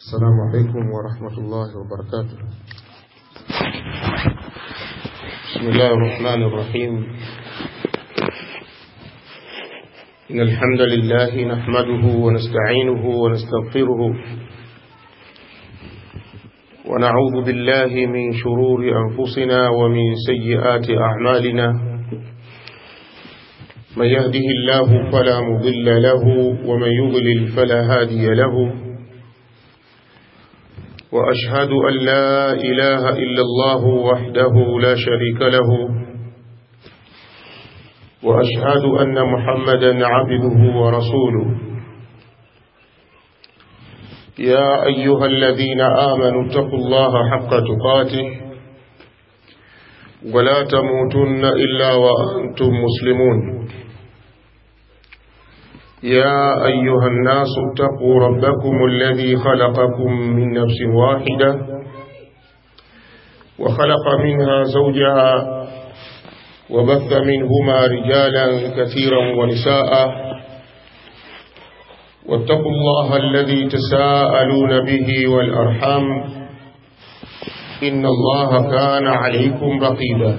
السلام عليكم ورحمة الله وبركاته. بسم الله الرحمن الرحيم. إن الحمد لله نحمده ونستعينه ونستغفره ونعوذ بالله من شرور أنفسنا ومن سيئات أعمالنا. من يهده الله فلا مضل له ومن يضلل فلا هادي له. وأشهد أن لا إله إلا الله وحده لا شريك له. وأشهد أن محمدا عبده ورسوله. يا أيها الذين آمنوا اتقوا الله حق تقاته ولا تموتن إلا وأنتم مسلمون. يا أيها الناس اتقوا ربكم الذي خلقكم من نفس واحدة وخلق منها زوجها وبث منهما رجالا كثيرا ونساء. واتقوا الله الذي تساءلون به والأرحام إن الله كان عليكم رقيبا.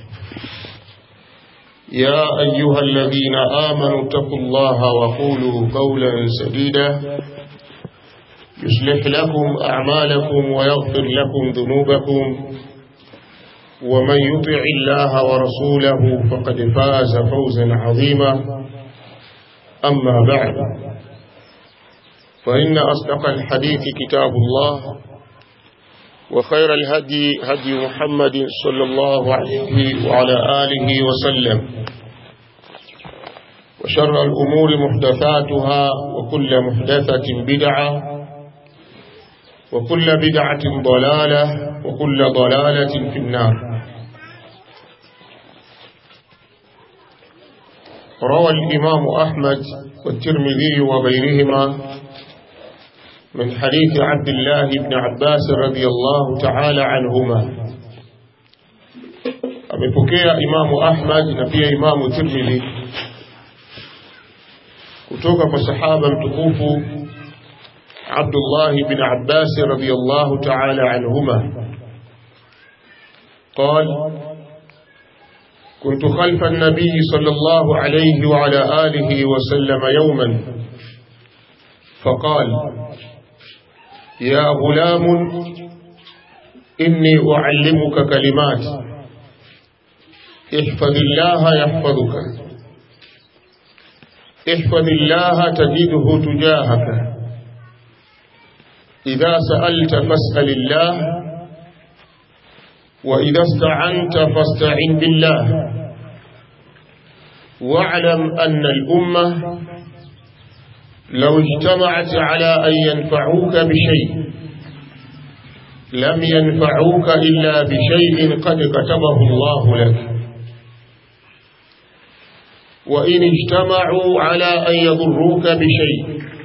يا أيها الذين آمنوا اتقوا الله وقولوا قولا سديدا يصلح لكم أعمالكم ويغفر لكم ذنوبكم. ومن يطع الله ورسوله فقد فاز فوزا عظيما. أما بعد، فإن أصدق الحديث كتاب الله، وخير الهدي هدي محمد صلى الله عليه وعلى آله وسلم. وشر الأمور محدثاتها وكل محدثة بدعة وكل بدعة ضلالة وكل ضلالة في النار. روى الإمام أحمد والترمذي وغيرهما من حديث عبد الله بن عباس رضي الله تعالى عنهما. amepokea Imamu Ahmad na pia Imamu Tirmidhi kutoka kwa sahaba mtukufu Abdullah ibn Abbas radiyallahu ta'ala anhuma قال: كنت خلف النبي صلى الله عليه وعلى آله وسلم يوما فقال: يا غلام إني أعلمك كلمات احفظ الله يحفظك، احفظ الله تجده تجاهك، إذا سألت فاسأل الله، وإذا استعنت فاستعن بالله، واعلم أن الأمة لو اجتمعت على أن ينفعوك بشيء لم ينفعوك إلا بشيء قد كتبه الله لك، وإن اجتمعوا على أن يضروك بشيء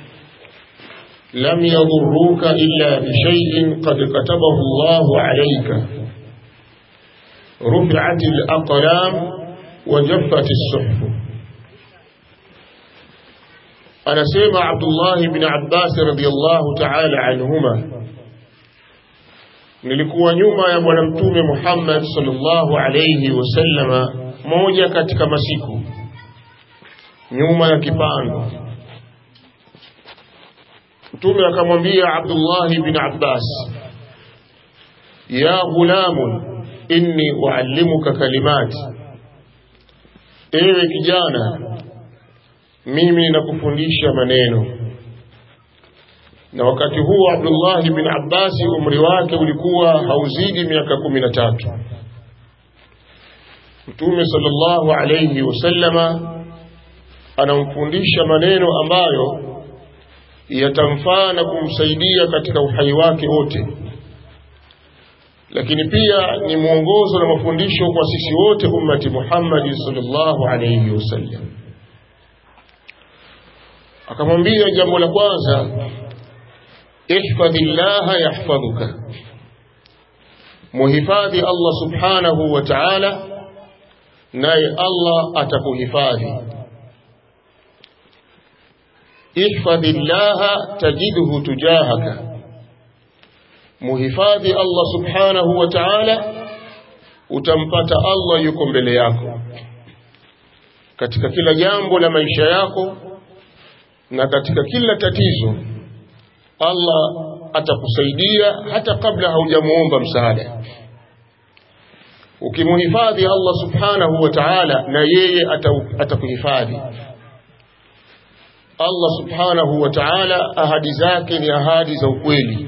لم يضروك إلا بشيء قد كتبه الله عليك، رفعت الأقلام وجفت الصحف. anasema Abdullah ibn Abbas radiyallahu ta'ala anhuma, nilikuwa nyuma ya bwana mtume Muhammad sallallahu alayhi wasallama moja katika masiku, nyuma ya kipando. Mtume akamwambia Abdullah ibn Abbas: ya ghulamun inni uallimuka kalimat, ewe kijana, mimi nakufundisha maneno. Na wakati huo Abdullah ibn Abbas umri wake ulikuwa hauzidi miaka 13. Mtume sallallahu alayhi wasallama anamfundisha maneno ambayo yatamfaa na kumsaidia katika uhai wake wote, lakini pia ni mwongozo na mafundisho kwa sisi wote ummati Muhammad sallallahu alayhi wasallam. Akamwambia, jambo la kwanza, ihfadhillaha yahfadhuka, muhifadhi Allah subhanahu wa ta'ala naye Allah atakuhifadhi. ihfadhillaha tajidhu tujahaka, muhifadhi Allah subhanahu wa ta'ala, utampata Allah yuko mbele yako katika kila jambo la maisha yako, na katika kila tatizo Allah atakusaidia hata kabla haujamuomba msaada. Ukimuhifadhi Allah subhanahu wa ta'ala, na yeye atakuhifadhi. Allah subhanahu wa ta'ala ahadi zake ni ahadi za ukweli,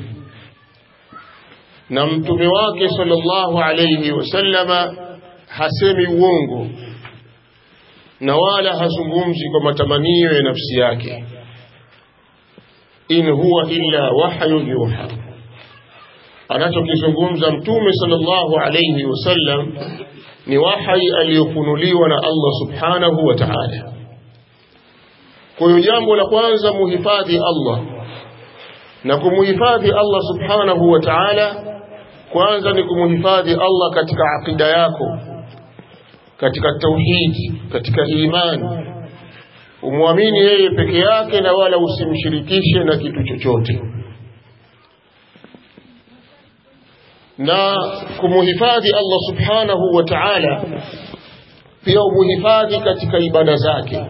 na mtume wake sallallahu alayhi wasallama hasemi uongo, na wala hazungumzi kwa matamanio ya nafsi yake. In huwa illa wahyun yuha, anachokizungumza mtume sallallahu alayhi wasallam ni wahi aliyofunuliwa na Allah subhanahu wa ta'ala. Kwa hiyo jambo la kwanza, muhifadhi Allah. Na kumuhifadhi Allah subhanahu wa ta'ala, kwanza ni kumuhifadhi Allah katika aqida yako, katika tauhidi, katika imani. Umuamini yeye peke yake na wala usimshirikishe na kitu chochote. Na kumuhifadhi Allah subhanahu wa ta'ala pia umuhifadhi katika ibada zake.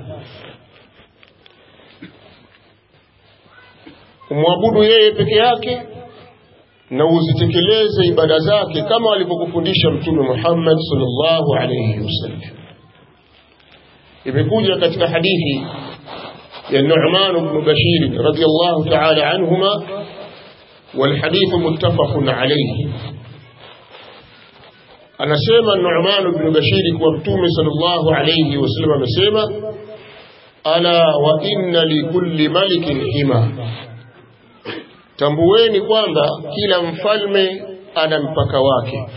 Umwabudu yeye peke yake na uzitekeleze ibada zake kama alivyokufundisha Mtume Muhammad sallallahu alayhi wasallam. Imekuja katika hadithi ya Nu'man ibn Bashir radiyallahu ta'ala anhuma, wal hadith muttafaqun alayhi. Anasema Nu'man ibn Bashir kwa Mtume sallallahu alayhi wasallam amesema, ala wa inna li kulli malikin hima, tambueni kwamba kila mfalme ana mpaka wake.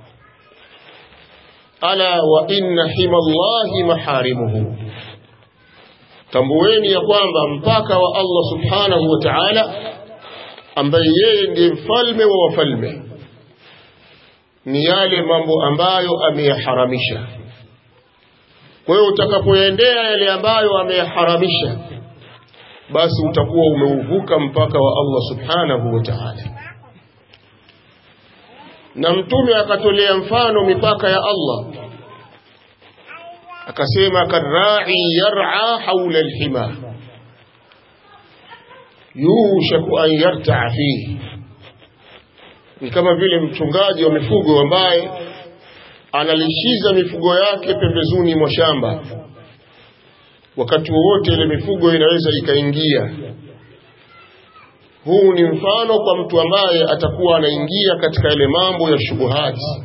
Ala wa inna himallahi maharimuhu, tambueni ya kwamba mpaka wa Allah subhanahu wa ta'ala, ambaye yeye ndiye mfalme wa wafalme, ni yale mambo ambayo ameyaharamisha. Kwa hiyo utakapoendea yale ambayo ameyaharamisha, basi utakuwa umeuvuka mpaka wa Allah subhanahu wa ta'ala. Na mtume akatolea mfano mipaka ya Allah, akasema karra'i yar'a hawla al-hima yushaku an yarta'a fihi, ni kama vile mchungaji wa mifugo ambaye analishiza mifugo yake pembezoni mwa shamba. Wakati wowote ile mifugo inaweza ikaingia. Huu ni mfano kwa mtu ambaye atakuwa anaingia katika ile mambo ya shubuhati.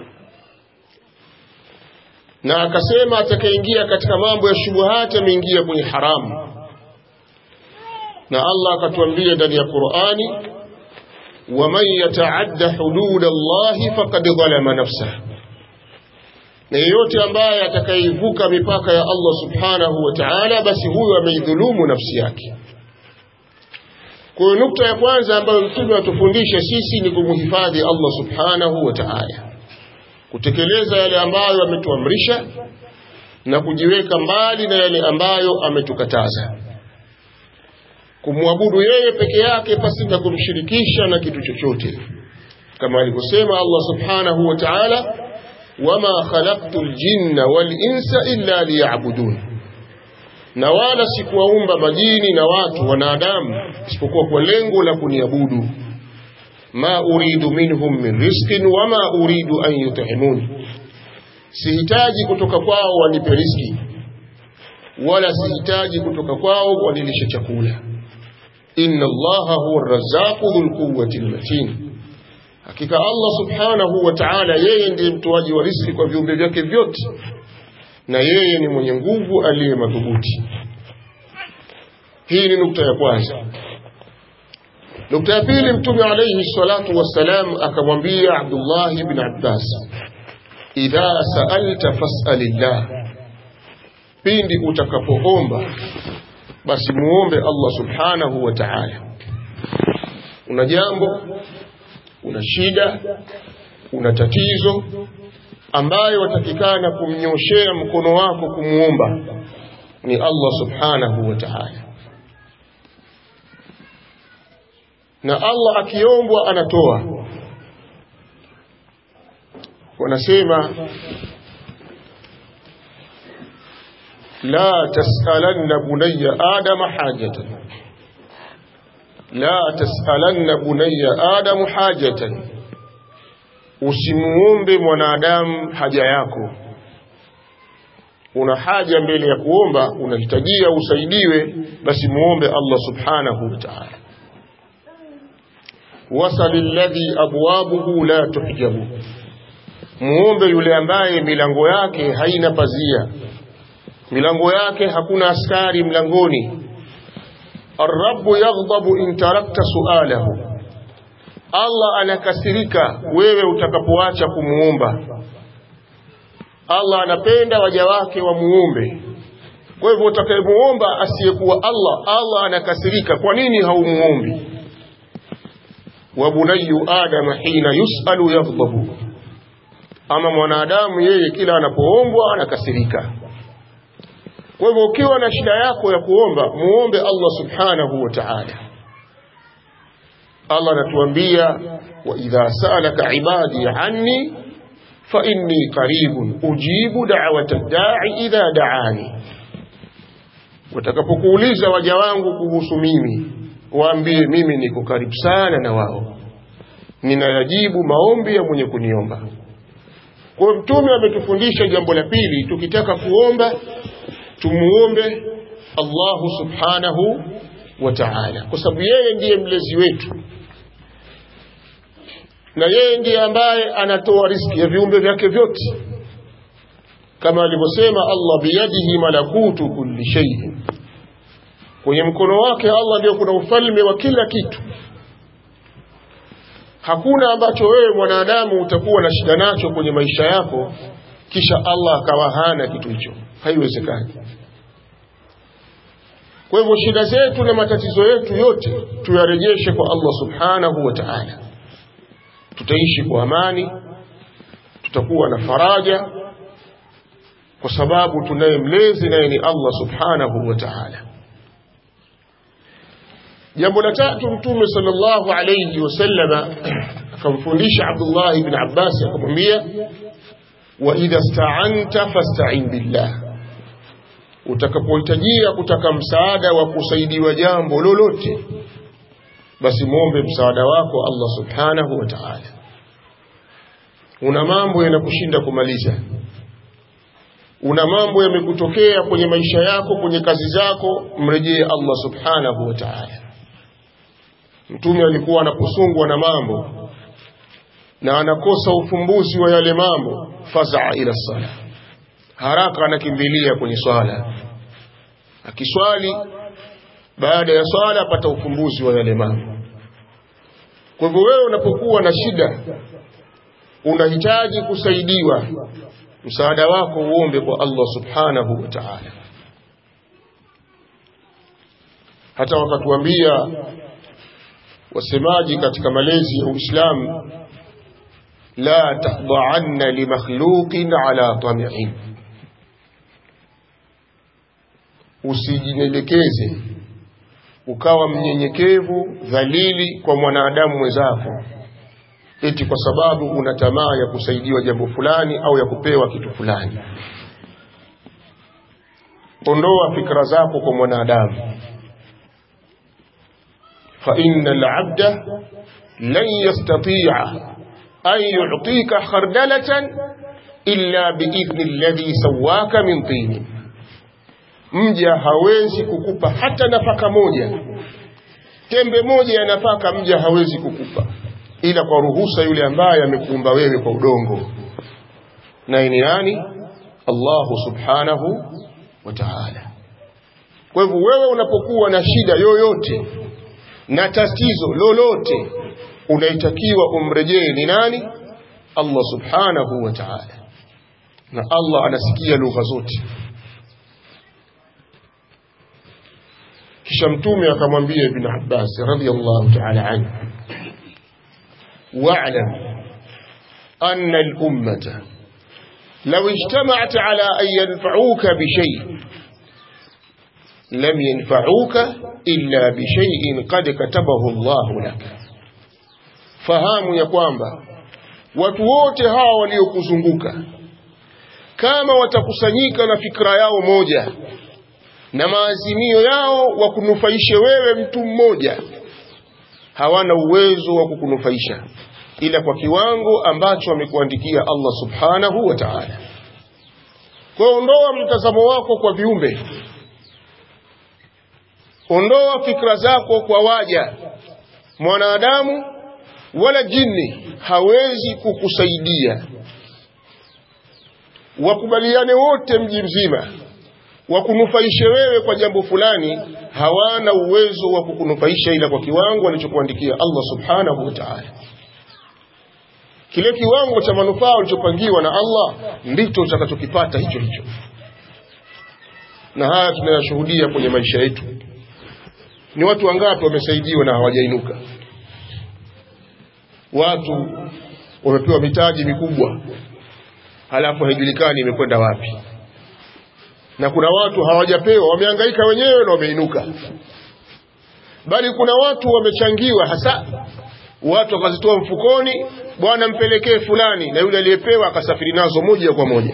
Na akasema atakayeingia katika mambo ya shubuhati ameingia kwenye haramu. Na Allah akatuambia ndani ya Qur'ani, وَمَنْ يَتَعَدَّ حُدُودَ اللَّهِ فَقَدْ ظَلَمَ نَفْسَهُ, na yeyote ambaye atakayevuka mipaka ya Allah subhanahu wa ta'ala, basi huyo ameidhulumu nafsi yake. Kwa hiyo nukta ya kwanza ambayo mtume atufundisha sisi ni kumuhifadhi Allah subhanahu wa ta'ala, kutekeleza yale ambayo ametuamrisha na kujiweka mbali na yale ambayo ametukataza, kumwabudu yeye peke yake pasi na kumshirikisha na kitu chochote, kama alivyosema Allah subhanahu wa ta'ala, wama khalaqtul jinna wal insa illa liya'budun, na wala sikuwaumba majini na watu wanadamu isipokuwa kwa lengo la kuniabudu. Ma uridu minhum min rizqin wama uridu an yut'imun, sihitaji kutoka kwao wanipe riziki, wala sihitaji kutoka kwao wanilishe chakula. Inna Allaha huwa ar-razzaqu dhul quwwati al-matin, hakika Allah subhanahu wa ta'ala yeye ndiye mtoaji wa riziki kwa viumbe vyake vyote, na yeye ni mwenye nguvu aliye madhubuti. Hii ni nukta ya kwanza. Nukta ya pili, Mtume alayhi salatu wassalam akamwambia Abdullah ibn Abbas, idha sa'alta fas'alillah, pindi utakapoomba basi muombe Allah subhanahu wa ta'ala. Una jambo, una shida, una tatizo ambayo watakikana kumnyoshea mkono wako kumuomba ni Allah subhanahu wa ta'ala. Na Allah akiombwa anatoa, wanasema la tas'alanna bunayya adama hajatan, la tas'alanna bunayya adamu hajatan, usimuombe mwanadamu haja yako. Una haja mbele ya kuomba, unahitajia usaidiwe, basi muombe Allah subhanahu wa ta'ala. Wasalil ladhi abwabuhu la tuhjabu, muombe yule ambaye milango yake haina pazia, milango yake hakuna askari mlangoni. Ar-Rabb yaghdabu in tarakta su'alahu, Allah anakasirika wewe utakapoacha kumuomba. Allah anapenda waja wake wamuombe. Kwa hivyo utakayemuomba asiyekuwa Allah, Allah anakasirika. Kwa nini haumuombi? Wa bunayyu adama hina yus'alu yaghdabu, ama mwanadamu yeye kila anapoombwa anakasirika. Kwa hivyo ukiwa na shida yako ya kuomba, muombe Allah subhanahu wa ta'ala. Allah anatuambia wa idha sa'alaka ibadi anni fa inni qaribun ujibu da'wata ad-da'i idha da'ani, watakapokuuliza waja wangu kuhusu mimi, waambie mimi niko karibu sana na wao, ninayajibu maombi ya mwenye kuniomba. Kwa Mtume ametufundisha jambo la pili, tukitaka kuomba tumuombe Allahu subhanahu wa ta'ala, kwa sababu yeye ndiye mlezi wetu na yeye ndiye ambaye anatoa riziki ya viumbe vyake vyote, kama alivyosema Allah, biyadihi malakutu kulli shay, kwenye mkono wake Allah ndio kuna ufalme wa kila kitu. Hakuna ambacho wewe mwanadamu utakuwa na shida nacho kwenye maisha yako kisha Allah akawa hana kitu hicho, haiwezekani. Kwa hivyo shida zetu na matatizo yetu yote tuyarejeshe kwa Allah subhanahu wa ta'ala, tutaishi kwa amani, tutakuwa na faraja, kwa sababu tunaye mlezi naye ni Allah subhanahu wa ta'ala. Jambo la tatu, Mtume sallallahu alayhi wasallam akamfundisha Abdullah ibn Abbas, akamwambia wa idha sta'anta fasta'in billah, utakapohitajia kutaka msaada wa kusaidiwa jambo lolote, basi muombe msaada wako Allah subhanahu wa ta'ala. Una mambo yanakushinda kumaliza, una mambo yamekutokea kwenye maisha yako, kwenye kazi zako, mrejee Allah subhanahu wa ta'ala. Mtume alikuwa anaposungwa na mambo na anakosa ufumbuzi wa yale mambo, faza'a ila sala, haraka anakimbilia kwenye swala. Akiswali, baada ya swala apata ufumbuzi wa yale mambo. Kwa hivyo wewe unapokuwa na shida, unahitaji kusaidiwa, msaada wako uombe kwa Allah subhanahu wa ta'ala. Hata wakatuambia wasemaji katika malezi ya Uislamu, la tahda'anna li makhluqin ala tami'in, usijinyenyekeze ukawa mnyenyekevu dhalili kwa mwanadamu mwenzako eti kwa sababu una tamaa ya kusaidiwa jambo fulani au ya kupewa kitu fulani. Ondoa fikra zako kwa mwanadamu. fa innal 'abda lan yastati'a an yu'tika khardalatan illa bi'idhni alladhi sawwaka min tin, mja hawezi kukupa hata nafaka moja, tembe moja ya nafaka mja hawezi kukupa ila kwa ruhusa yule ambaye amekuumba wewe kwa udongo, na ni nani? Allahu subhanahu wa ta'ala. Kwa hivyo wewe unapokuwa na shida yoyote na tatizo lolote, unaitakiwa umrejee ni nani? Allah subhanahu wa ta'ala. Na Allah anasikia lugha zote. Kisha Mtume akamwambia Ibn Abbas radhiyallahu ta'ala anhu, wa'lam anna al-ummata law ijtama'at ala an yanfa'uka bi shay' lam yanfa'uka illa bi shay'in qad katabahu Allah lak. Fahamu ya kwamba watu wote hawa waliokuzunguka kama watakusanyika na fikra yao moja na maazimio yao wakunufaishe wewe mtu mmoja, hawana uwezo wa kukunufaisha ila kwa kiwango ambacho amekuandikia Allah subhanahu wa ta'ala. Kwa ondoa mtazamo wako kwa viumbe, ondoa fikra zako kwa waja. Mwanadamu wala jini hawezi kukusaidia. Wakubaliane wote mji mzima wakunufaishe wewe kwa jambo fulani, hawana uwezo wa kukunufaisha ila kwa kiwango alichokuandikia Allah subhanahu wa ta'ala. Kile kiwango cha manufaa ulichopangiwa na Allah ndicho utakachokipata hicho hicho. Na haya tunayashuhudia kwenye maisha yetu. Ni watu wangapi wamesaidiwa na hawajainuka? Watu wamepewa mitaji mikubwa halafu haijulikani imekwenda wapi. Na kuna watu hawajapewa, wamehangaika wenyewe na wameinuka. Bali kuna watu wamechangiwa, hasa watu wakazitoa mfukoni, bwana mpelekee fulani, na yule aliyepewa akasafiri nazo moja kwa moja,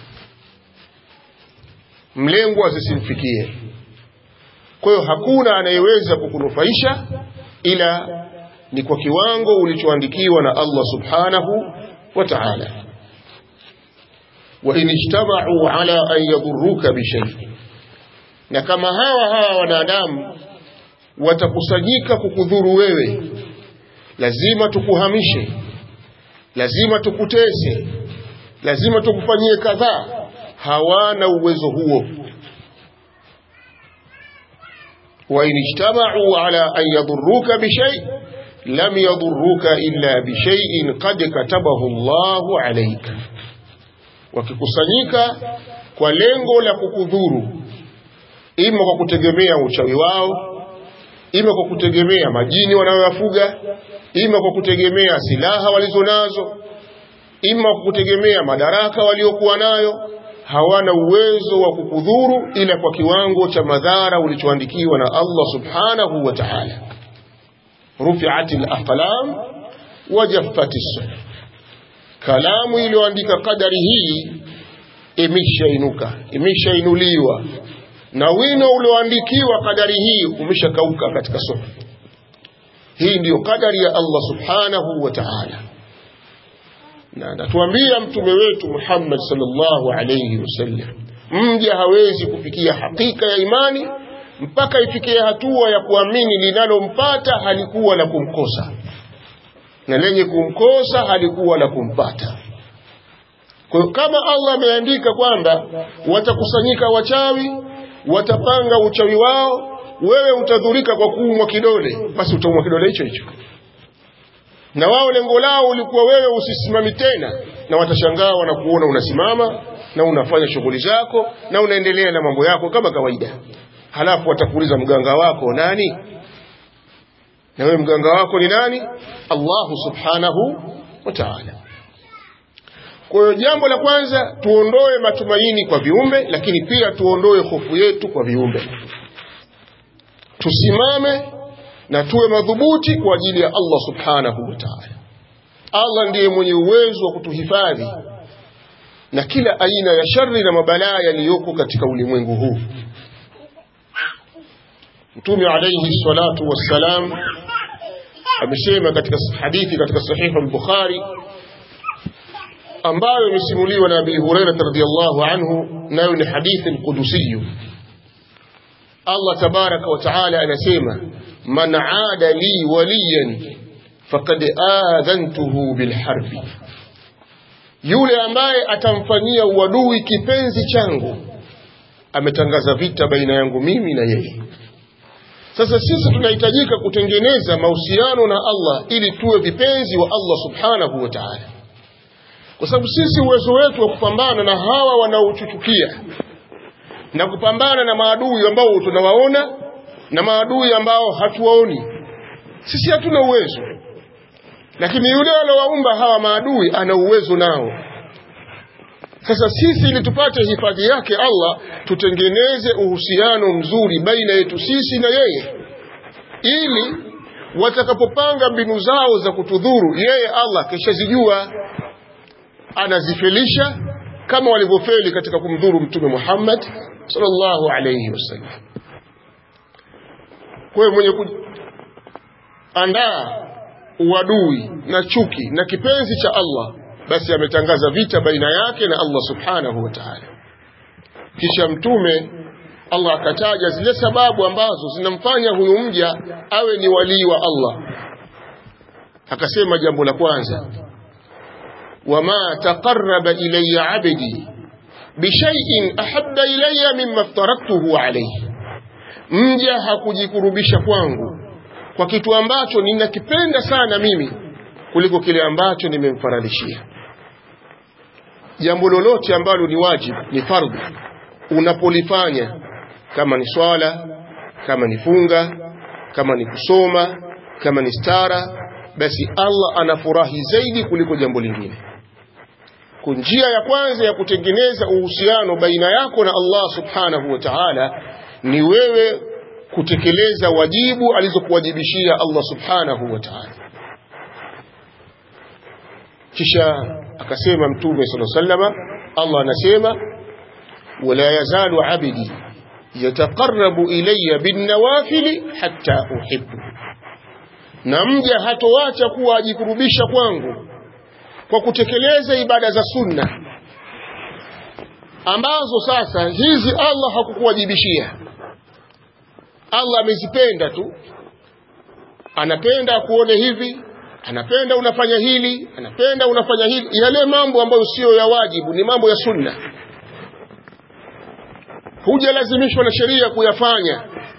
mlengo asisimfikie. Kwa hiyo hakuna anayeweza kukunufaisha ila ni kwa kiwango ulichoandikiwa na Allah subhanahu wa ta'ala. wa in ijtama'u ala an yadurruka bi shay, na kama hawa wanadamu watakusanyika kukudhuru wewe, lazima tukuhamishe, lazima tukutese, lazima tukufanyie kadhaa, hawana uwezo huo. wa in ijtama'u ala an yadurruka bi shay lam yadurruka illa bi shay'in qad katabahu Allahu alayka. Wakikusanyika kwa lengo la kukudhuru, ima kwa kutegemea uchawi wao, ima kwa kutegemea majini wanayoyafuga, ima kwa kutegemea silaha walizonazo, ima kwa kutegemea madaraka waliokuwa nayo, hawana uwezo wa kukudhuru ila kwa kiwango cha madhara ulichoandikiwa na Allah subhanahu wa ta'ala. Rufi'atil aqlam wa jaffatis suhuf, kalamu iliyoandika kadari hii imeshainuka, imeshainuliwa, na wino ulioandikiwa kadari hii umeshakauka katika suhuf. Hii ndiyo kadari ya Allah subhanahu wa ta'ala. Na natuambia mtume wetu Muhammad sallallahu alayhi wasallam, mja hawezi kufikia hakika ya imani mpaka ifikie hatua ya kuamini linalompata halikuwa la kumkosa na lenye kumkosa halikuwa la kumpata. Kwa hiyo kama Allah ameandika kwamba watakusanyika wachawi, watapanga uchawi wao, wewe utadhurika kwa kuumwa kidole, basi utaumwa kidole hicho hicho. Na wao lengo lao ulikuwa wewe usisimami tena, na watashangaa wanakuona unasimama na unafanya shughuli zako na unaendelea na mambo yako kama kawaida. Halafu watakuuliza mganga wako nani? Na wewe mganga wako ni nani? Allah subhanahu wa ta'ala. Kwa hiyo jambo la kwanza, tuondoe matumaini kwa viumbe, lakini pia tuondoe hofu yetu kwa viumbe. Tusimame na tuwe madhubuti kwa ajili ya Allah subhanahu wa ta'ala. Allah ndiye mwenye uwezo wa kutuhifadhi na kila aina ya shari na mabalaa yaliyoko katika ulimwengu huu. Mtume alayhi salatu wassalam amesema katika hadithi katika sahihu al-Bukhari ambayo imesimuliwa na Abi Hurairah radhiyallahu anhu, nayo ni hadithi al-Qudusiyyu. Allah tabaraka wa taala anasema, man aada li waliyan faqad adhantuhu bilharbi, yule ambaye atamfanyia uadui kipenzi changu ametangaza vita baina yangu mimi na yeye. Sasa sisi tunahitajika kutengeneza mahusiano na Allah ili tuwe vipenzi wa Allah subhanahu wa ta'ala, kwa sababu sisi uwezo wetu wa kupambana na hawa wanaochuchukia na kupambana na maadui ambao tunawaona na maadui ambao hatuwaoni, sisi hatuna uwezo. Lakini yule aliyewaumba hawa maadui ana uwezo nao. Sasa sisi ili tupate hifadhi yake Allah, tutengeneze uhusiano mzuri baina yetu sisi na yeye, ili watakapopanga mbinu zao za kutudhuru, yeye Allah keshazijua, anazifelisha kama walivyofeli katika kumdhuru Mtume Muhammad sallallahu alayhi wasallam. Kwa mwenye kuandaa uadui na chuki na kipenzi cha Allah, basi ametangaza vita baina yake na Allah subhanahu wa ta'ala. Kisha Mtume Allah akataja zile sababu ambazo zinamfanya huyu mja awe ni walii wa Allah. Akasema jambo la kwanza, wama taqarraba ilayya 'abdi bishay'in ahabba ilayya mimma aftaraktuhu alayhi, mja hakujikurubisha kwangu kwa kitu ambacho ninakipenda sana mimi kuliko kile ambacho nimemfaradhishia. Jambo lolote ambalo ni wajibu, ni fardhi, unapolifanya, kama ni swala, kama ni funga, kama ni kusoma, kama ni stara, basi Allah anafurahi zaidi kuliko jambo lingine. Kwa njia ya kwanza ya kutengeneza uhusiano baina yako na Allah subhanahu wa ta'ala ni wewe kutekeleza wajibu alizokuwajibishia Allah subhanahu wa ta'ala. Kisha akasema Mtume sallallahu alayhi wasallam, Allah anasema, wala yazalu 'abdi yataqarrabu ilayya bin nawafili hatta uhibbu, na mja hatoacha kuwa ajikurubisha kwangu kwa kutekeleza ibada za sunna ambazo sasa hizi Allah hakukuwajibishia. Allah amezipenda tu, anapenda kuone hivi, anapenda unafanya hili, anapenda unafanya hili. Yale mambo ambayo sio ya wajibu, ni mambo ya sunna, hujalazimishwa na sheria kuyafanya,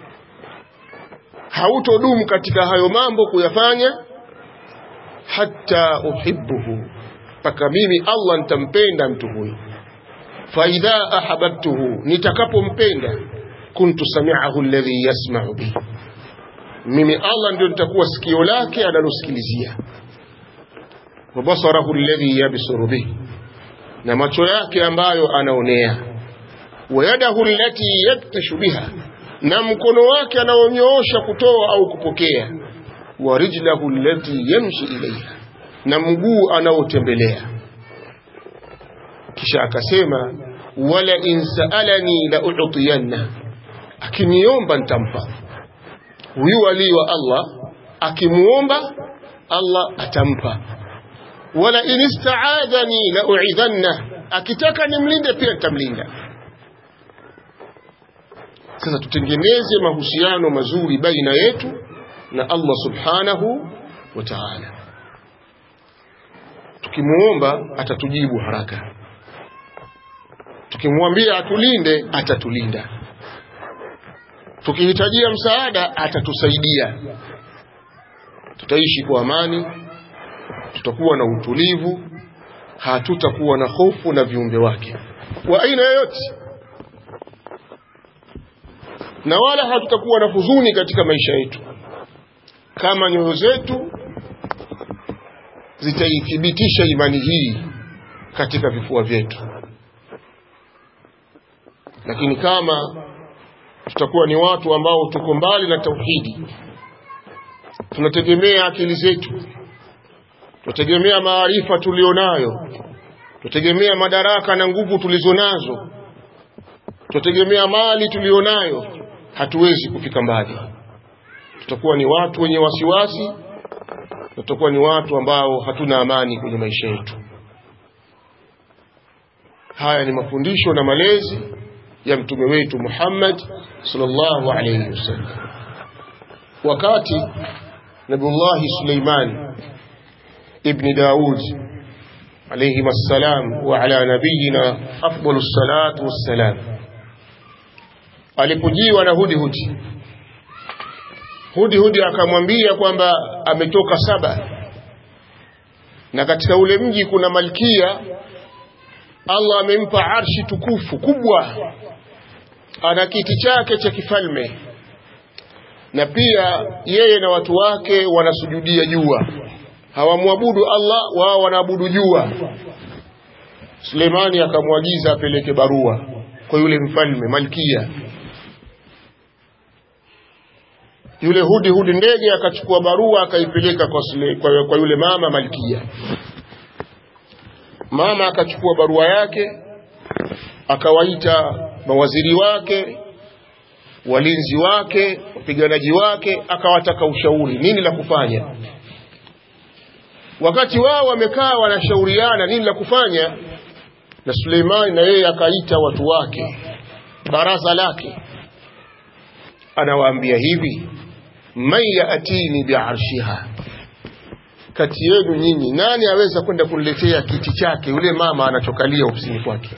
hautodumu katika hayo mambo kuyafanya, hatta uhibbuhu, paka mimi Allah nitampenda mtu huyo. Fa idha ahabbtuhu, nitakapompenda, kuntu sami'ahu alladhi yasma'u bihi, mimi Allah ndio nitakuwa sikio lake analosikilizia. Wa basarahu alladhi yabsuru bihi, na macho yake ambayo anaonea. Wa yadahu allati yaktashu biha, na mkono wake anaonyoosha kutoa au kupokea. Wa rijlahu allati yamshi ilayha, na mguu anaotembelea. Kisha akasema, wala in sa'alani la u'tiyanna, akiniomba nitampa. Huyu wali wa Allah akimuomba Allah atampa. Wala in ista'adhani la u'idhanna, akitaka nimlinde pia nitamlinda. Sasa tutengeneze mahusiano mazuri baina yetu na Allah subhanahu wa ta'ala. Tukimuomba atatujibu haraka, tukimwambia atulinde atatulinda, tukihitajia msaada atatusaidia. Tutaishi kwa amani, tutakuwa na utulivu, hatutakuwa na hofu na viumbe wake wa aina yoyote, na wala hatutakuwa na huzuni katika maisha yetu kama nyoyo zetu zitaithibitisha imani hii katika vifua vyetu. Lakini kama tutakuwa ni watu ambao tuko mbali na tauhidi, tunategemea akili zetu, tunategemea maarifa tulionayo, tunategemea madaraka na nguvu tulizonazo, tunategemea mali tulionayo, hatuwezi kufika mbali. Tutakuwa ni watu wenye wasiwasi, tutakuwa ni watu ambao hatuna amani kwenye maisha yetu. Haya ni mafundisho na malezi ya mtume wetu Muhammad sallallahu alayhi wasallam. Wakati Nabiullah Suleiman ibn Daud alayhi wassalam wa ala nabiyina afdalus salatu wassalam alipojiwa na Hudhud akamwambia kwamba ametoka Saba, na katika ule mji kuna malkia Allah amempa arshi tukufu kubwa, ana kiti chake cha kifalme, na pia yeye na watu wake wanasujudia jua, hawamwabudu Allah, wao wanaabudu jua. Suleimani akamwagiza apeleke barua kwa yule mfalme malkia. Yule hudi ndege akachukua barua akaipeleka kwa yule mama Malkia. Mama akachukua barua yake, akawaita mawaziri wake, walinzi wake, wapiganaji wake, akawataka ushauri nini la kufanya. Wakati wao wamekaa wanashauriana nini la kufanya, na Suleiman na yeye akaita watu wake, baraza lake, anawaambia hivi: man yaatini bi'arshiha, kati yenu nyinyi nani aweza kwenda kuniletea kiti chake yule mama anachokalia ofisini kwake?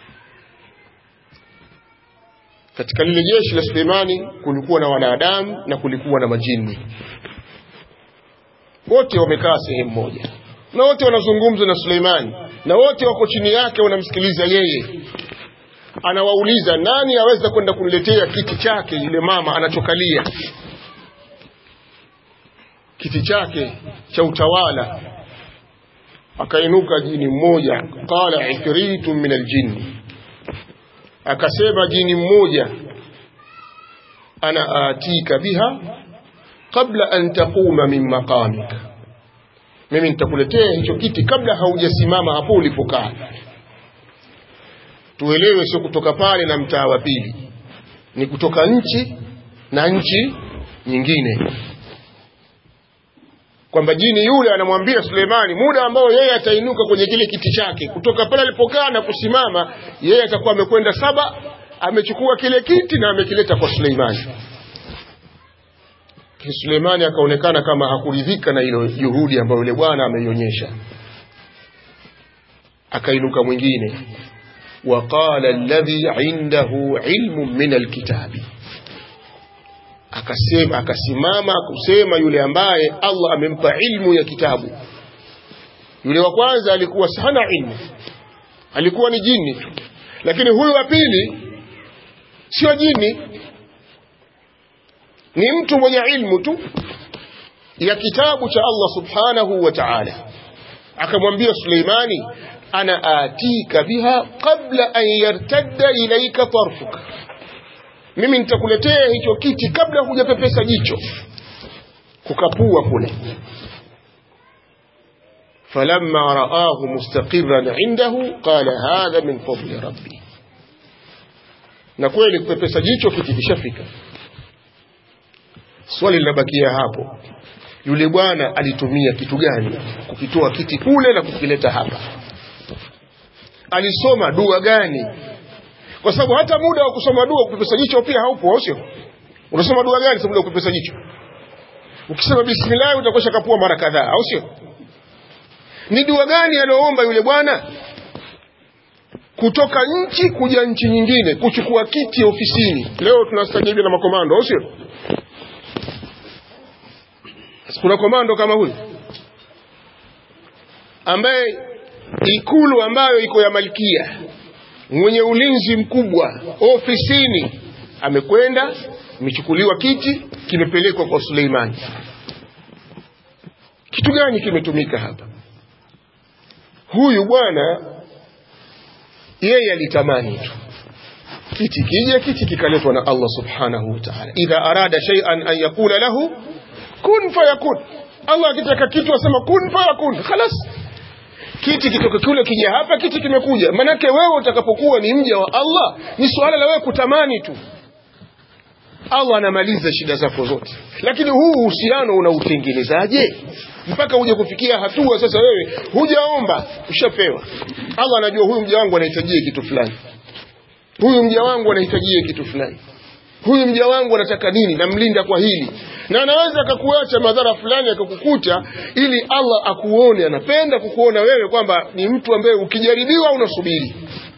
Katika lile jeshi la Suleimani kulikuwa na wanadamu na kulikuwa na majini. Wote wamekaa sehemu moja na wote wanazungumza na Suleimani, na wote wako chini yake wanamsikiliza yeye. Anawauliza nani aweza kwenda kuniletea kiti chake yule mama anachokalia, kiti chake cha utawala. Akainuka jini mmoja, qala ifritun min aljinni, akasema jini mmoja, ana atika biha qabla an taquma min maqamika, mimi nitakuletea hicho kiti kabla haujasimama hapo ulipokaa. Tuelewe, sio kutoka pale na mtaa wa pili, ni kutoka nchi na nchi nyingine, kwamba jini yule anamwambia Suleimani muda ambao yeye atainuka kwenye kile kiti chake, kutoka pale alipokaa na kusimama, yeye atakuwa amekwenda Saba, amechukua kile kiti na amekileta kwa Suleimani. Suleimani akaonekana kama hakuridhika na ile juhudi ambayo yule bwana ameionyesha. Akainuka mwingine, waqala alladhi indahu ilmu min alkitabi, akasimama kusema yule ambaye Allah amempa ilmu ya kitabu. Yule wa kwanza alikuwa hana ilmu, alikuwa ni jini tu, lakini huyu wa pili sio jini, ni mtu mwenye ilmu tu ya kitabu cha Allah subhanahu wa ta'ala. Akamwambia Suleimani, ana atika biha qabla an yartadda ilayka tarfuka, mimi nitakuletea hicho kiti kabla hujapepesa jicho kukapua kule. Falamma raahu mustaqirran indahu qala hadha min fadli rabbi, na kweli kupepesa jicho kiti kishafika. Swali linabakia hapo, yule bwana alitumia kitu gani kukitoa kiti kule na kukileta hapa? Alisoma dua gani? Kwa sababu hata muda wa kusoma dua kupepesa jicho pia haupo, sio? Unasoma dua gani sababu ya kupepesa jicho? Ukisema bismillah utakosha kapua mara kadhaa, au sio? Ni dua gani anaoomba yule bwana? Kutoka nchi kuja nchi nyingine, kuchukua kiti ofisini. Leo tunastajabia na makomando, au sio? Kuna komando kama huyu ambaye ikulu ambayo iko ya Malkia, mwenye ulinzi mkubwa ofisini, amekwenda imechukuliwa kiti kimepelekwa kwa Suleimani. Kitu gani kimetumika hapa? Huyu bwana yeye alitamani tu kiti kije, kiti kikaletwa na Allah subhanahu wa ta'ala. Idha arada shay'an an yaqula lahu kun fayakun, Allah akitaka kitu asema kun fayakun, khalas. Kiti kitoka kule kija hapa, kiti kimekuja. Manake wewe utakapokuwa ni mja wa Allah, ni swala la wewe kutamani tu, Allah anamaliza shida zako zote. Lakini huu uhusiano unautengenezaje mpaka uje kufikia hatua sasa wewe hujaomba ushapewa? Allah anajua huyu mja wangu anahitaji kitu fulani, huyu mja wangu anahitaji kitu fulani, huyu mja wangu anataka nini, namlinda kwa hili. Na anaweza akakuacha madhara fulani akakukuta, ili Allah akuone, anapenda kukuona wewe kwamba ni mtu ambaye ukijaribiwa unasubiri.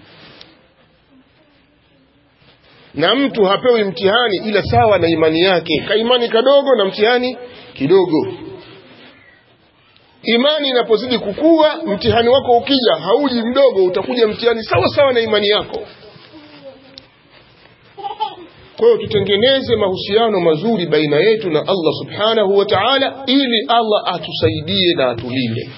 Na mtu hapewi mtihani ila sawa na imani yake, kaimani kadogo na mtihani kidogo. Imani inapozidi kukua, mtihani wako ukija hauji mdogo, utakuja mtihani sawa sawa na imani yako. Kwa hiyo tutengeneze mahusiano mazuri baina yetu na Allah subhanahu wa ta'ala, ili Allah atusaidie na atulinde.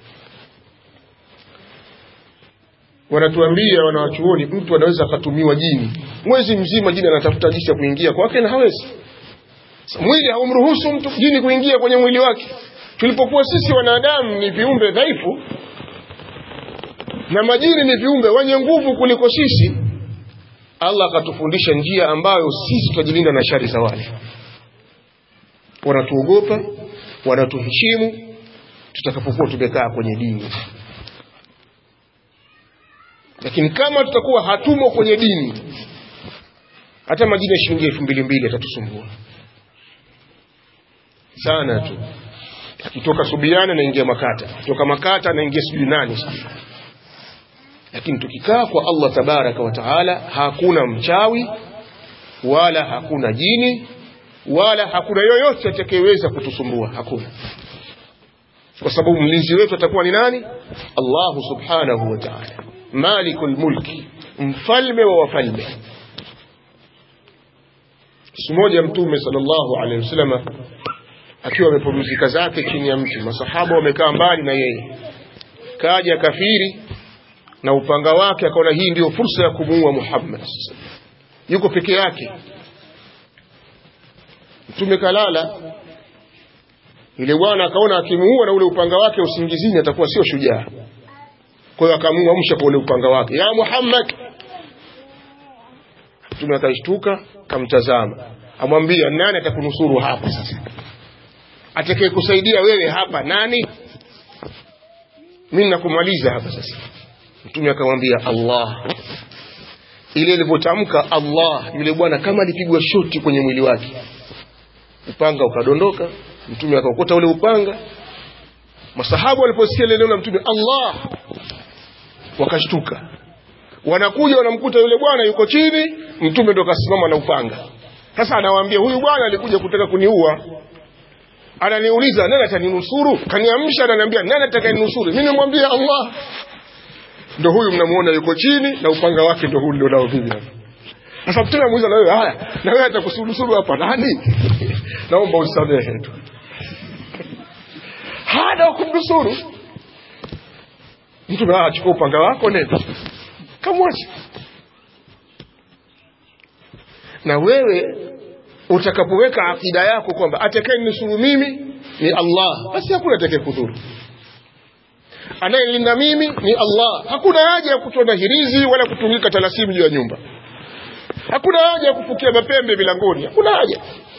Wanatuambia wanawachuoni, mtu anaweza akatumiwa jini mwezi mzima, jini anatafuta jinsi ya kuingia kwake na hawezi. Mwili haumruhusu mtu jini kuingia kwenye mwili wake. Tulipokuwa sisi wanadamu ni viumbe dhaifu na majini ni viumbe wenye nguvu kuliko sisi, Allah akatufundisha njia ambayo sisi tutajilinda na shari za wale. Wanatuogopa, wanatuheshimu tutakapokuwa tumekaa kwenye dini. Lakini kama tutakuwa hatumo kwenye dini, hata majini ya shilingi 2,200 atatusumbua sana tu. Akitoka Subiana naingia Makata, kutoka Makata naingia sijui nani. Lakini tukikaa kwa Allah tabaraka wa taala, hakuna mchawi wala hakuna jini wala hakuna yoyote atakayeweza kutusumbua, hakuna. Kwa sababu mlinzi wetu atakuwa ni nani? Allah subhanahu wa ta'ala, malikul mulki, mfalme wa wafalme. Siku moja Mtume sallallahu alaihi wasallam akiwa amepumzika zake chini ya mti, masahaba wamekaa mbali na yeye, kaja kafiri na upanga wake, akaona hii ndio fursa ya kumuua Muhammad. Yuko peke yake, Mtume kalala. Yule bwana akaona akimuua na ule upanga wake usingizini atakuwa sio shujaa, kwa hiyo akamuamsha kwa ule upanga wake, ya Muhammad. Mtume akashtuka, kamtazama, amwambia, nani atakunusuru hapa sasa? Atakaye kusaidia wewe hapa nani? Mimi nakumaliza hapa sasa. Mtume akamwambia Allah. Ile ilipotamka Allah, yule bwana kama alipigwa shoti kwenye mwili wake, upanga ukadondoka. Mtume akaokota ule upanga. Masahaba waliposikia ile neno la Mtume Allah, wakashtuka. Wanakuja wanamkuta yule bwana yuko chini, Mtume ndo kasimama na upanga. Sasa anawaambia, huyu bwana alikuja kutaka kuniua, ananiuliza nani ataninusuru, kaniamsha ananiambia nani atakayenusuru, mimi nimwambia Allah. Ndio huyu mnamuona yuko chini na upanga wake ndio huyu ndio nao vipi hapa. Sasa Mtume anamuuliza, na wewe haya, na wewe atakusurusuru hapa nani? Naomba usamehe tu. Hada kumnusuru. Mtume achukua upanga wako nenda, kamwache. Na wewe utakapoweka akida yako kwamba atakayenusuru mimi ni Allah, basi hakuna atakayekudhuru. Anayelinda mimi ni Allah. Hakuna haja ya kutoa hirizi wala kutungika talasimu juu ya nyumba. Hakuna haja ya kufukia mapembe milangoni. Hakuna haja.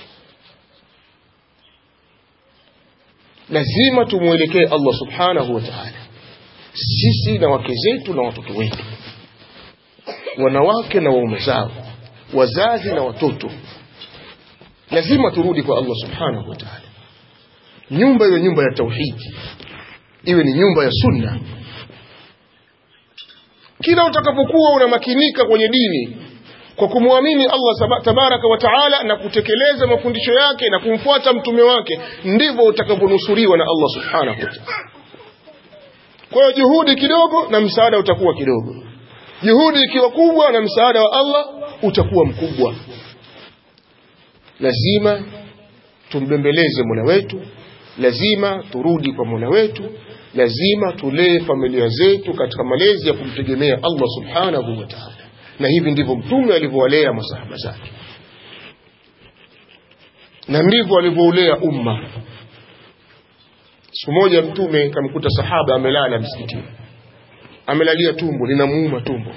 Lazima tumuelekee Allah subhanahu wa ta'ala, sisi na wake zetu na watoto wetu, wanawake na waume zao, wazazi na watoto. Lazima turudi kwa Allah subhanahu wa ta'ala. Nyumba iwe nyumba ya tauhidi, iwe ni nyumba ya sunna. Kila utakapokuwa unamakinika kwenye dini kwa kumwamini Allah tabaraka wa taala na kutekeleza mafundisho yake na kumfuata mtume wake, ndivyo utakaponusuriwa na Allah subhanahu wa ta'ala. Kwa hiyo juhudi kidogo na msaada utakuwa kidogo, juhudi ikiwa kubwa na msaada wa Allah utakuwa mkubwa. Lazima tumbembeleze Mola wetu, lazima turudi kwa Mola wetu, lazima tulee familia zetu katika malezi ya kumtegemea Allah subhanahu wa ta'ala. Na hivi ndivyo Mtume alivyowalea masahaba zake, na ndivyo alivyolea umma. Siku moja Mtume kamkuta sahaba amelala msikitini, amelalia tumbo, linamuuma tumbo.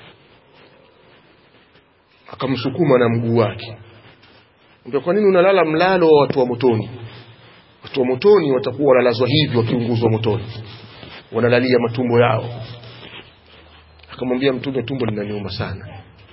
Akamsukuma na mguu wake, ndio, kwa nini unalala mlalo wa watu wa motoni? Watu wa motoni watakuwa wanalazwa hivi wakiunguzwa motoni, wanalalia matumbo yao. Akamwambia Mtume, tumbo linaniuma sana.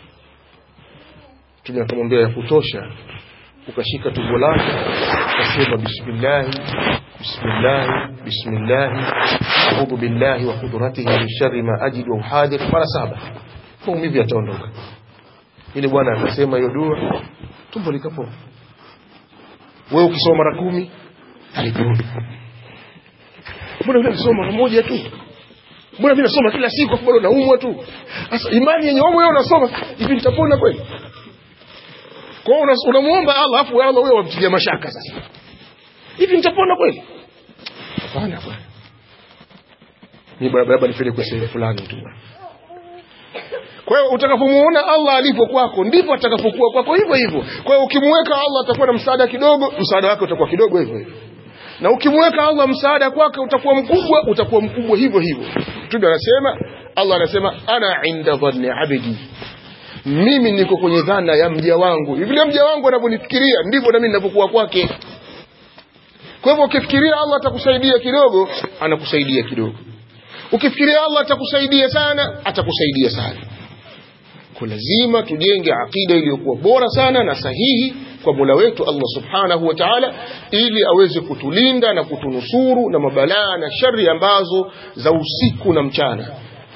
Mtume akamwambia, ya kutosha, ukashika tumbo lako ukasema bismillah bismillah bismillah a'udhu billahi wa qudratihi min sharri ma ajidu wa uhadir mara 7. Maumivu yataondoka. Ile bwana akasema hiyo dua, tumbo likapoa. Wewe ukisoma mara 10 aliporudi. Mbona unasoma mara moja tu? Mbona mimi nasoma kila siku afu bado naumwa tu? Sasa imani yenye wewe unasoma hivi nitapona kweli? Kwa hiyo unamuomba Allah afu Allah wewe wamtilia mashaka sasa. Hivi nitapona kweli? Hapana bwana. Ni baba nifanye kwa sehemu fulani tu. Kwa hiyo utakapomuona Allah alipo kwako ndipo atakapokuwa kwako hivyo hivyo. Kwa hiyo ukimweka Allah atakuwa na msaada kidogo, msaada wake utakuwa kidogo hivyo hivyo. Na ukimweka Allah msaada kwake utakuwa mkubwa hivyo hivyo. Mtume anasema, Allah anasema ana inda dhanni abdi, mimi niko kwenye dhana ya mja wangu. Vile mja wangu anavyonifikiria ndivyo na mimi ninapokuwa kwake. Kwa hivyo ukifikiria Allah atakusaidia kidogo, anakusaidia kidogo. Ukifikiria Allah atakusaidia sana, atakusaidia sana. Kwa lazima tujenge akida iliyokuwa bora sana na sahihi kwa Mola wetu Allah Subhanahu wa Ta'ala, ili aweze kutulinda na kutunusuru na mabalaa na shari ambazo za usiku na mchana.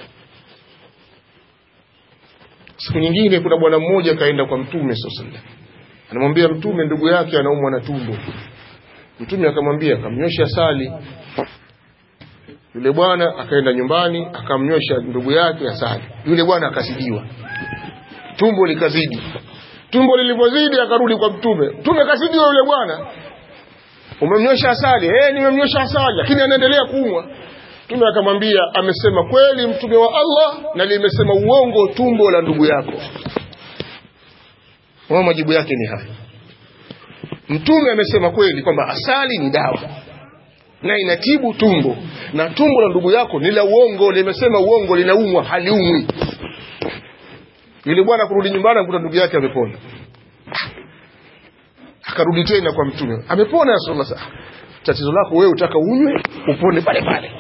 Siku nyingine kuna bwana mmoja kaenda kwa Mtume sallallahu alaihi wasallam. Anamwambia Mtume ndugu yake anaumwa na tumbo. Mtume akamwambia akamnyosha asali. Yule bwana akaenda nyumbani akamnyosha ndugu yake asali. Yule bwana akazidiwa. Tumbo likazidi. Tumbo lilipozidi akarudi kwa Mtume. Mtume kazidiwa yule bwana. Umemnyosha asali? Nimemnyosha asali lakini anaendelea kuumwa. Mtume akamwambia amesema kweli Mtume wa Allah na limesema uongo tumbo la ndugu yako. Wao majibu yake ni haya. Mtume amesema kweli kwamba asali ni dawa na inatibu tumbo, na tumbo la ndugu yako ni la uongo, limesema uongo, linaumwa, haliumwi. Yule bwana kurudi nyumbani akuta ndugu yake amepona. Akarudi tena kwa Mtume. Amepona Rasulullah. Tatizo lako wewe utaka unywe upone pale pale.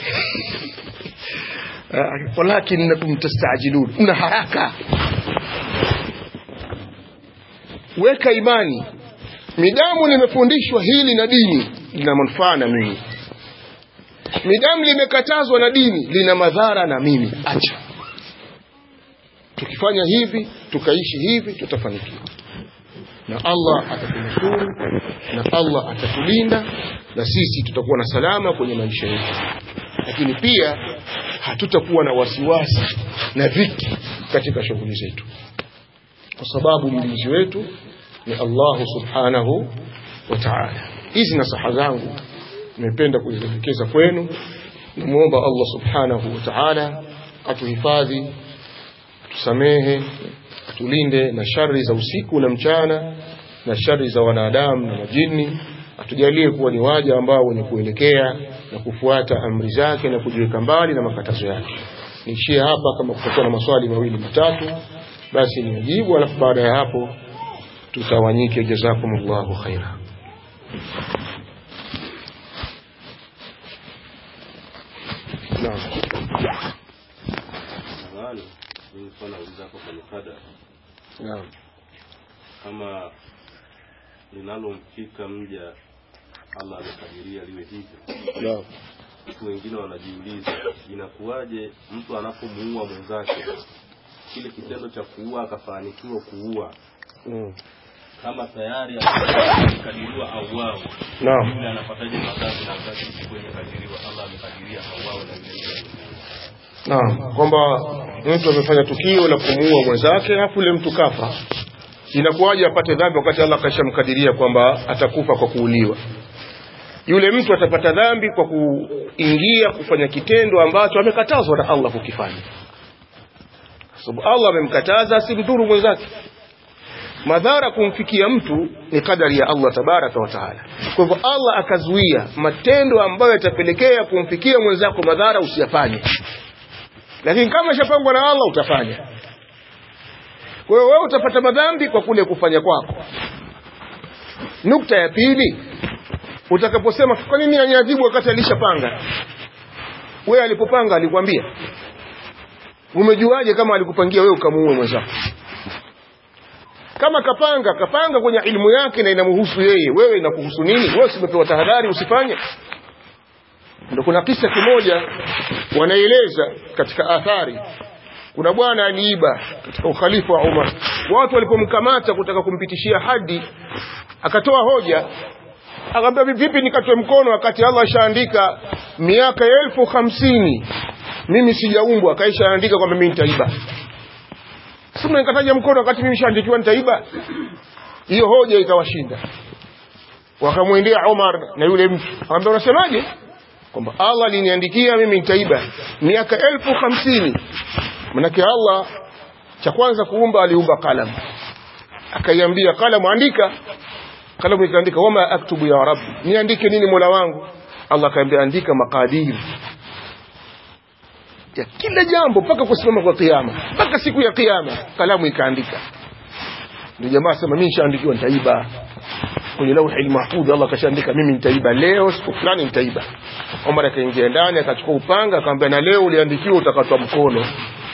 Walakin nakum tastajilun, una haraka. Weka imani. Midamu nimefundishwa hili na dini lina manufaa na mimi. Midamu limekatazwa na dini lina madhara na mimi. Acha. Tukifanya hivi, tukaishi hivi, tutafanikiwa. Na Allah atatunusuru, na Allah atatulinda, na sisi tutakuwa na salama kwenye maisha yetu. Lakini pia hatutakuwa na wasiwasi na dhiki katika shughuli zetu, kwa sababu mlinzi wetu ni Allah Subhanahu wa Ta'ala. Hizi nasaha zangu nimependa kuzielekeza kwenu. Namuomba Allah Subhanahu wa Ta'ala atuhifadhi, tusamehe, atulinde na shari za usiku na mchana, na shari za wanadamu na majini. Atujalie kuwa ni waja ambao wenye kuelekea na kufuata amri zake na kujiweka mbali na makatazo yake. Niishie hapa. Kama kutakuwa na maswali mawili matatu basi nijibu, alafu baada ya hapo tutawanyike. Jazakumullahu khaira. Naam. Naam. Kama linalomfika mja Allah amekadiria liwe hivyo. Naam. Watu wengine wanajiuliza inakuwaje mtu anapomuua mwenzake, kile kitendo cha kuua akafanikiwa kuua, kama tayari amekadiriwa auao. Naam. Yule anapataje madhambi na wakati kwenye kadiriwa Allah amekadiria auao na yule? Naam, kwamba mtu amefanya tukio la kumuua mwenzake afu yule mtu kafa, inakuwaje apate dhambi wakati Allah kashamkadiria kwamba atakufa kwa kuuliwa? Yule mtu atapata dhambi kwa kuingia kufanya kitendo ambacho amekatazwa na Allah kukifanya, sababu Allah amemkataza asimdhuru mwenzake. Madhara kumfikia mtu ni kadari ya Allah tabaraka wa taala. Kwa hivyo Allah akazuia matendo ambayo yatapelekea kumfikia mwenzako madhara, usiyafanye. Lakini kama shapangwa na Allah utafanya. Kwa hiyo wewe utapata madhambi kwa kule kufanya kwako. Nukta ya pili, utakaposema kwa nini aniadhibu wakati alishapanga? Wewe alipopanga alikwambia? Umejuaje kama alikupangia wewe ukamuue mwenzako? Kama kapanga kwenye ilmu yake na inamhusu yeye, wewe inakuhusu nini? Wewe usipewa tahadhari usifanye? Ndio kuna kisa kimoja wanaeleza katika athari. Kuna bwana aliiba katika ukhalifa wa Umar. Watu walipomkamata kutaka kumpitishia hadi, akatoa hoja, akamwambia vipi nikatoe mkono wakati Allah ashaandika miaka 1050 mimi sijaumbwa, akaisha andika kwamba mimi nitaiba. Sasa nikataja mkono wakati mimi nishaandikiwa nitaiba? Hiyo hoja ikawashinda. Wakamwendea Umar na yule mtu, akamwambia unasemaje? Kwamba Allah aliniandikia mimi nitaiba miaka 1050. Manake Allah Cha kwanza kuumba aliumba kalamu. Akaiambia kalamu andika. Kalamu ikaandika wama aktubu ya rabbi, niandike nini Mola wangu? Allah akaambia andika maqadir ya kila jambo mpaka kusimama kwa kiyama, mpaka siku ya kiyama. Kalamu ikaandika. Ndio jamaa sema mimi nishaandikiwa nitaiba. Kwenye lauhi mahfudh Allah kashaandika mimi nitaiba leo, siku fulani nitaiba. Omar akaingia ndani akachukua upanga akamwambia na leo uliandikiwa utakatwa mkono.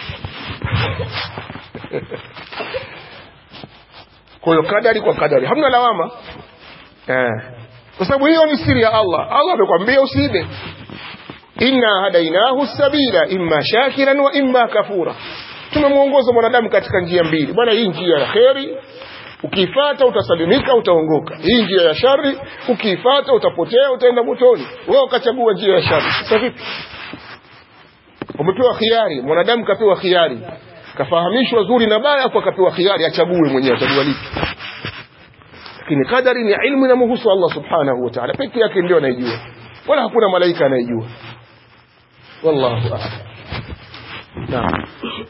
Kwa hiyo kadari kwa kadari hamna lawama. Kwa sababu hiyo ni siri ya Allah. Allah amekwambia usiibe. Inna hadainahu sabila imma shakiran wa imma kafura. Tumemuongoza mwanadamu katika njia mbili. Bwana, hii njia ya kheri ukiifuata utasalimika, utaongoka. Hii njia ya shari ukiifuata utapotea, utaenda motoni. Wewe ukachagua njia ya shari. Sasa vipi? Umepewa khiari, mwanadamu kapewa khiari. Kafahamishwa zuri na baya, kwa kapewa khiari achague mwenyewe atachagua lipi. Lakini kadari ni ilmu inamhusu Allah subhanahu wa ta'ala pekee yake, ndio anayejua, wala hakuna malaika anayejua. Wallahu a'lam. Naam.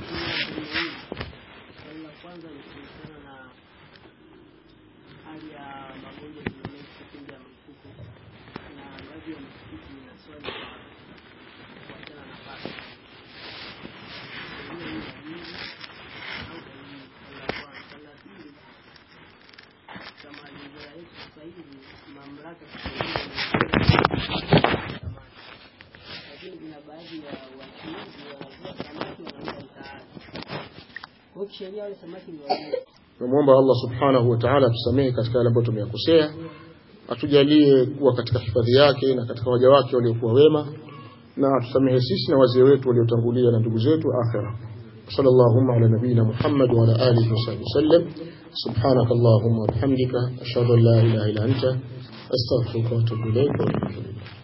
Namuomba Allah subhanahu wa ta'ala tusamehe katika yale ambayo tumeyakosea, atujalie kuwa katika hifadhi yake na katika waja wake waliokuwa wema, na tusamehe sisi na wazee wetu waliotangulia na ndugu zetu akhira. Sallallahu ala nabiyina Muhammad wa ala alihi wasallam. Subhanakallahumma wa bihamdika ashhadu an la ilaha illa anta astaghfiruka wa atubu ilayk.